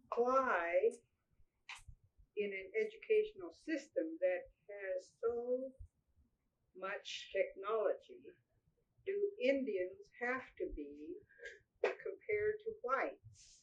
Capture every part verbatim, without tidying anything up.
Why, in an educational system that has so much technology, do Indians have to be compared to whites?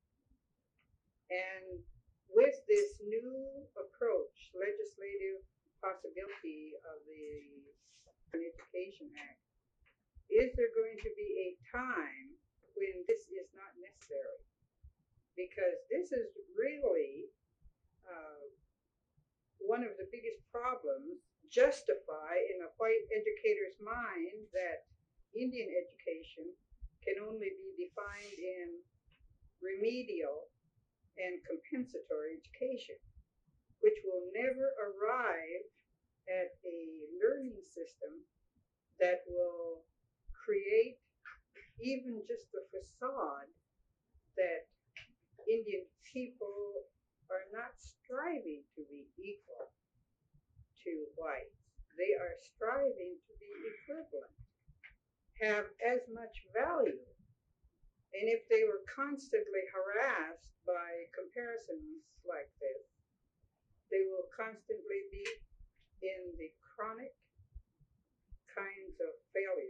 And with this new approach, legislative possibility of the Education Act, is there going to be a time when this is not necessary? Because this is really uh, one of the biggest problems justify in a white educator's mind that Indian education can only be defined in remedial and compensatory education, which will never arrive at a learning system that will create even just the facade that Indian people are not striving to be equal to whites. They are striving to be equivalent, have as much value. And if they were constantly harassed by comparisons like this, they will constantly be in the chronic kinds of failure